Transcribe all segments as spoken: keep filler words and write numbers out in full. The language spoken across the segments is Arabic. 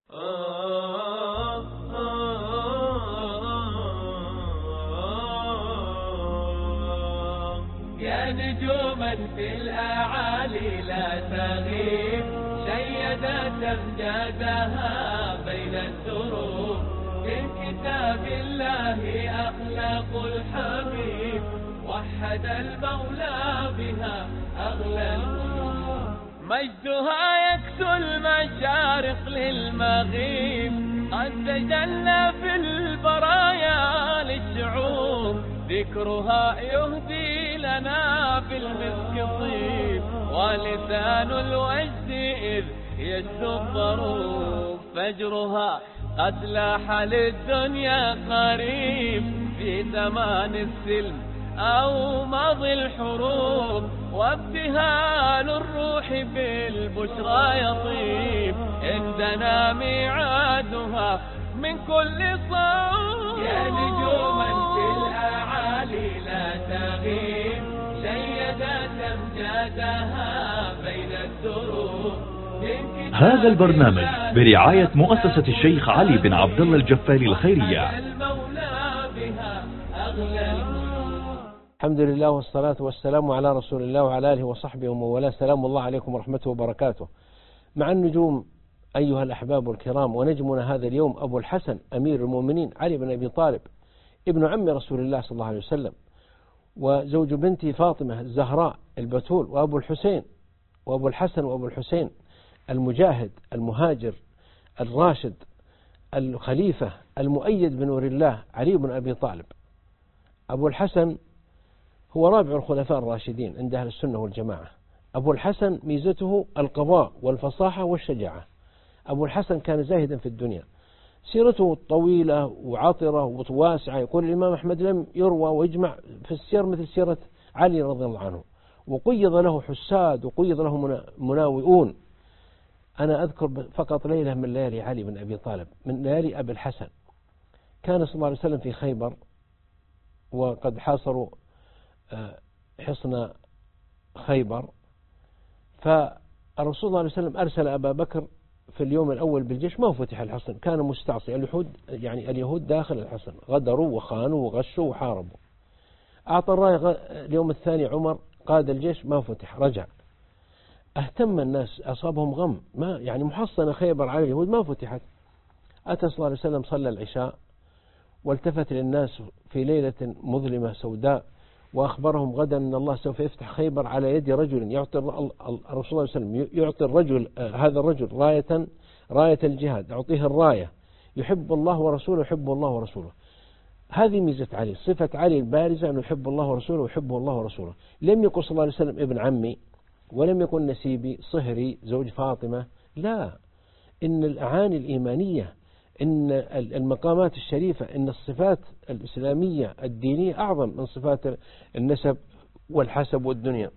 يا نجوما في الأعالي لا تغيب، شيدت أمجادها بين الدروب، من كتاب الله أخلاق الحبيب، وحد المولى بها أغلى القلوب. مجدها يكسو المشارق للمغيب، قد تجلى في البرايا للشعوب، ذكرها يهدي لنا بالمسك طيب، ولسان الوجد إذ يسلو الضروب. فجرها قد لاح للدنيا قريب، في زمان السلم أو ماضي الحروب، وابتهال الروح بالبشرى يطيب، عندنا ميعادها من كل صوب. يا نجوما في الأعالي لا تغيب، شيدت أمجادها بين الدروب. هذا البرنامج برعاية مؤسسة الشيخ علي بن عبد الله الجفالي الخيرية. الحمد لله والصلاة والسلام على رسول الله وعلى آله وصحبه ومن والاه. سلام الله عليكم ورحمته وبركاته. مع النجوم أيها الأحباب الكرام، ونجمنا هذا اليوم أبو الحسن أمير المؤمنين علي بن أبي طالب ابن عم رسول الله صلى الله عليه وسلم، وزوج بنته فاطمة الزهراء البتول، وأبو الحسين وأبو الحسن وأبو الحسين المجاهد المهاجر الراشد الخليفة المؤيد بنور الله علي بن أبي طالب. أبو الحسن هو رابع الخلفاء الراشدين عند أهل السنة والجماعة. أبو الحسن ميزته القضاء والفصاحة والشجاعة. أبو الحسن كان زاهدا في الدنيا، سيرته طويلة وعطرة وواسعة. يقول الإمام أحمد لم يروى ويجمع في السير مثل سيرة علي رضي الله عنه، وقيض له حساد وقيض له مناوئون. أنا أذكر فقط ليلة من ليالي علي بن أبي طالب، من ليالي أبي الحسن. كان صلى الله عليه وسلم في خيبر، وقد حاصروا حصن خيبر، فالرسول صلى الله عليه وسلم أرسل أبا بكر في اليوم الأول بالجيش، ما فتح الحصن، كان مستعصي. اليهود يعني اليهود داخل الحصن غدروا وخانوا وغشوا وحاربوا. أعطى الراية اليوم الثاني عمر قاد الجيش، ما فتح، رجع. اهتم الناس، أصابهم غم، ما يعني محصنة خيبر على اليهود ما فتحت. أتى صلى الله عليه وسلم صلى العشاء، والتفت للناس في ليلة مظلمة سوداء، وأخبرهم غدا أن الله سوف يفتح خيبر على يد رجل يعطي الرسول صلى الله عليه وسلم يعطي الرجل هذا الرجل راية راية الجهاد، أعطيه الراية، يحب الله ورسوله يحب الله ورسوله. هذه ميزة علي، صفة علي البارزة أنه يحب الله ورسوله ويحبه الله ورسوله. لم يكن صلى الله عليه وسلم ابن عمي، ولم يكن نسيبي صهري زوج فاطمة، لا. إن الأعاني الإيمانية، إن المقامات الشريفة، إن الصفات الإسلامية الدينية أعظم من صفات النسب والحسب والدنيا.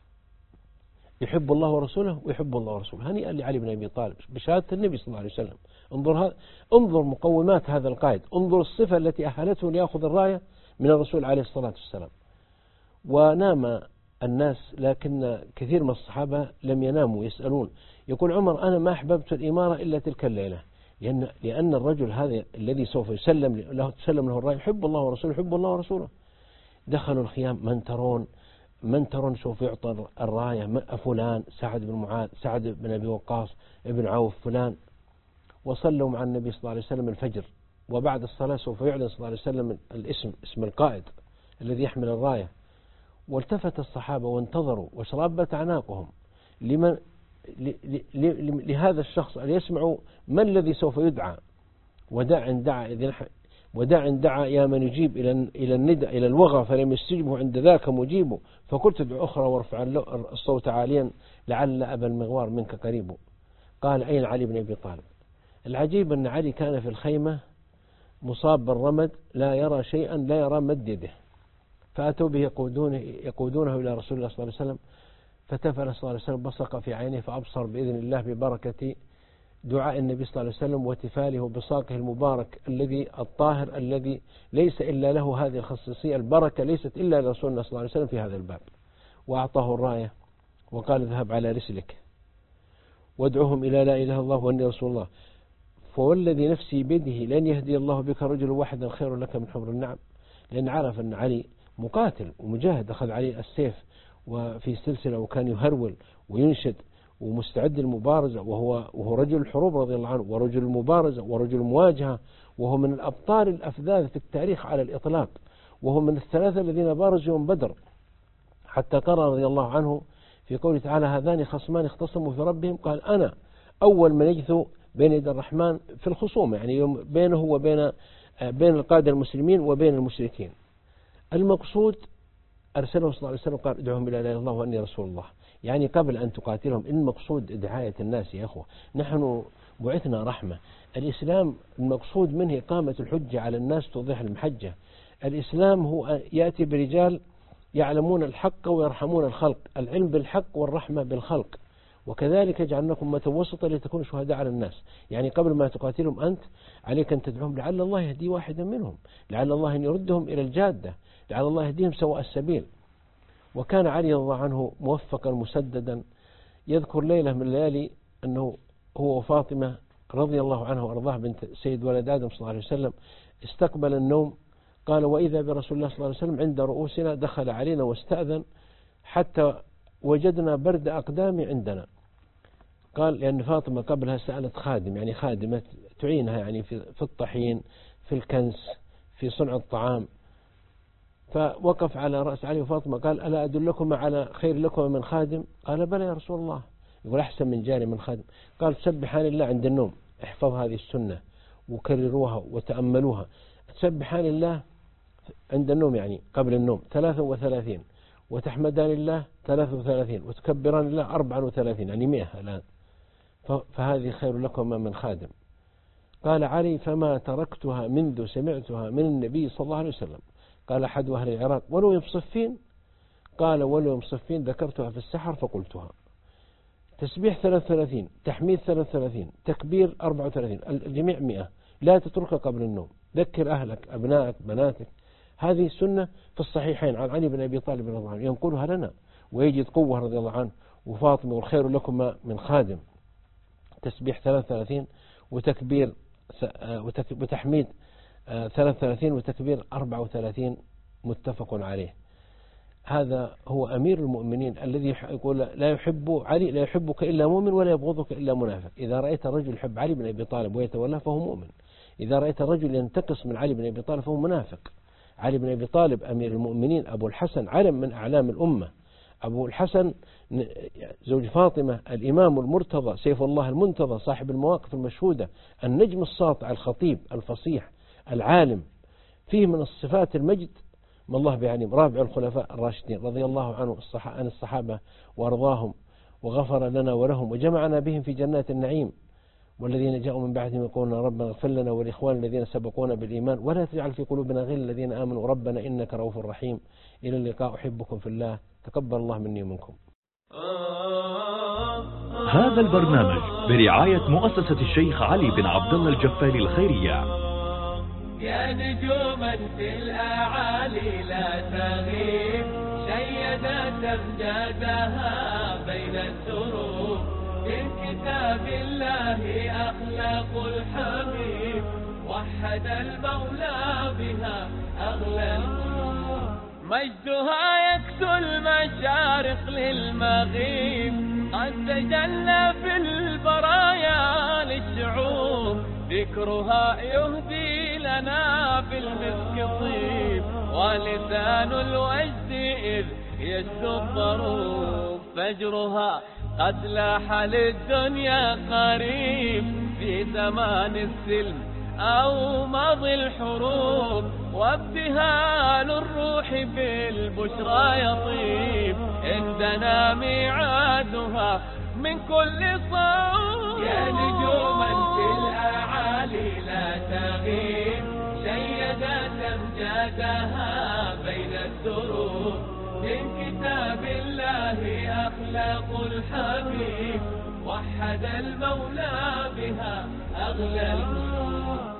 يحب الله ورسوله ويحب الله ورسوله. هنيئا لعلي بن أبي طالب بشهادة النبي صلى الله عليه وسلم. انظر هذا، انظر مقومات هذا القائد، انظر الصفة التي أهلته ليأخذ الراية من الرسول عليه الصلاة والسلام. ونام الناس، لكن كثير من الصحابة لم يناموا يسألون. يقول عمر أنا ما أحببت الإمارة إلا تلك الليلة، لأن لأن الرجل هذا الذي سوف يسلم له تسلم له الراية يحب الله ورسوله يحب الله ورسوله. دخلوا الخيام، من ترون من ترون سوف يعطى الراية؟ فلان، سعد بن معاذ، سعد بن أبي وقاص، ابن عوف، فلان. وصلوا مع النبي صلى الله عليه وسلم الفجر، وبعد الصلاة سوف يعلن صلى الله عليه وسلم الاسم، اسم القائد الذي يحمل الراية. والتفت الصحابة وانتظروا وشربت أعناقهم لمن لهذا الشخص أن يسمعوا ما الذي سوف يدعى. وداع دعا وداع دعا يا من يجيب إلى إلى الندى إلى الوغى فلم يستجبه عند ذاك مجيبه، فقلت ادع أخرى وارفع الصوت عاليا لعل أبا المغوار منك قريب. قال أين علي بن أبي طالب؟ العجيب أن علي كان في الخيمة مصاب بالرمد، لا يرى شيئا، لا يرى مد يده. فأتوا به يقودونه, يقودونه إلى رسول الله صلى الله عليه وسلم، فتفل صلى الله عليه وسلم بصق في عينه فأبصر بإذن الله ببركة دعاء النبي صلى الله عليه وسلم وتفاله بصاقه المبارك الذي الطاهر الذي ليس إلا له هذه الخصيصية. البركة ليست إلا لرسول الله صلى الله عليه وسلم في هذا الباب. وأعطاه الراية وقال اذهب على رسلك وادعوهم إلى لا إله إلا الله وأني رسول الله. فوالذي نفسي بيده لن يهدي الله بك رجل واحدا خير لك من حمر النعم، لأن عرف أن علي مقاتل ومجاهد، أخذ علي السيف وفي سلسلة وكان يهرول وينشد ومستعد للمبارزة، وهو وهو رجل الحروب رضي الله عنه، ورجل المبارزة ورجل المواجهة، وهو من الأبطال الأفذاذ في التاريخ على الإطلاق، وهو من الثلاثة الذين بارزوا يوم بدر، حتى قرأ رضي الله عنه في قوله تعالى هذان خصمان اختصموا في ربهم، قال أنا أول من يجثو بين يدي الرحمن في الخصوم، يعني يوم بينه وبين بين القادة المسلمين وبين المشركين. المقصود أرسله صلى الله عليه وسلم قال ادعوهم إلى لا إله إلا الله وأني رسول الله، يعني قبل أن تقاتلهم. المقصود دعاية الناس يا أخوة، نحن بعثنا رحمة. الإسلام المقصود منه إقامة الحجة على الناس توضيح المحجة. الإسلام هو يأتي برجال يعلمون الحق ويرحمون الخلق، العلم بالحق والرحمة بالخلق، وكذلك جعلناكم أمة وسطا لتكونوا شهداء على الناس. يعني قبل ما تقاتلهم أنت عليك أن تدعوهم لعل الله يهدي واحدا منهم، لعل الله أن يردهم إلى الجادة، لعل الله يهديهم سواء السبيل. وكان علي رضي الله عنه موفقا مسددا، يذكر ليلة من الليالي أنه هو وفاطمة رضي الله عنه وأرضاه بنت سيد ولد آدم صلى الله عليه وسلم استقبل النوم، قال وإذا برسول الله صلى الله عليه وسلم عند رؤوسنا، دخل علينا واستأذن حتى وجدنا برد أقدامي عندنا. قال لأن فاطمة قبلها سألت خادم، يعني خادمة تعينها يعني في الطحين في الكنس في صنع الطعام، فوقف على رأس علي وفاطمة قال ألا أدلكم على خير لكم من خادم؟ قال بلى يا رسول الله. يقول أحسن من جاري من خادم. قال تسبحان الله عند النوم، احفظ هذه السنة وكرروها وتأملوها. تسبحان الله عند النوم يعني قبل النوم ثلاثة وثلاثين، وتحمدان الله ثلاثة وثلاثين، وتكبران الله أربعة وثلاثين، يعني مئة الآن، فهذه خير لكم من خادم. قال علي فما تركتها منذ سمعتها من النبي صلى الله عليه وسلم. قال أحد أهل العراق ولو يوم صفين؟ قال ولو يوم صفين ذكرتها في السحر فقلتها. تسبيح ثلاثة وثلاثين، تحميد ثلاثة وثلاثين، تكبير أربعة وثلاثين، الجميع مئة، لا تتركها قبل النوم. ذكر أهلك أبنائك بناتك. هذه السنة في الصحيحين عن علي بن أبي طالب رضي الله عنه ينقلها لنا، ويجد قوة رضي الله عنه وفاطمة والخير لكم من خادم. تسبيح ثلاثة وثلاثين وتكبير وتحميد ثلاثة وثلاثين وتكبير أربعة وثلاثين، متفق عليه. هذا هو أمير المؤمنين الذي يقول لا يحب علي لا يحبك إلا مؤمن ولا يبغضك إلا منافق. إذا رأيت الرجل يحب علي بن أبي طالب ويتولاه فهو مؤمن، إذا رأيت الرجل ينتقص من علي بن أبي طالب فهو منافق. علي بن أبي طالب أمير المؤمنين أبو الحسن علم من أعلام الأمة، أبو الحسن زوج فاطمة، الإمام المرتضى سيف الله المنتظى، صاحب المواقف المشهودة، النجم الساطع الخطيب الفصيح العالم، فيه من الصفات المجد ما الله بعلم. رابع الخلفاء الراشدين رضي الله عنه عن الصحابة وأرضاهم، وغفر لنا ولهم وجمعنا بهم في جنات النعيم. والذين جاءوا من بعدهم يقولون ربنا اغفر لنا ولإخواننا الذين سبقونا بالإيمان ولا تجعل في قلوبنا غل الذين آمنوا ربنا إنك رؤوف رحيم. إلى اللقاء، أحبكم في الله، تقبل الله مني ومنكم. هذا البرنامج برعاية مؤسسة الشيخ علي بن عبد الله الجفالي الخيرية. يا نجوما في الأعالي لا تغيب، شيدت أمجادها بين الدروب، من كتاب الله أخلاق الحبيب، وحد المولى بها أغلى القلوب، مجدها يكسو المشارق للمغيب، قد تجلى في البرايا للشعوب، ذكرها يهدي لنا في المسك طيب، ولسان الوجد إذ يشدو الضروب، فجرها قد لاح للدنيا قريب، في زمان السلم أو ماضي الحروب، وابتهال الروح بالبشرى يطيب، عندنا ميعادها من كل صوب. يا نجوما في الأعالي لا تغيب، شيدت أمجادها بين الدروب، من كتاب الله أخلاق الحبيب، وحد المولى بها أغلى القلوب.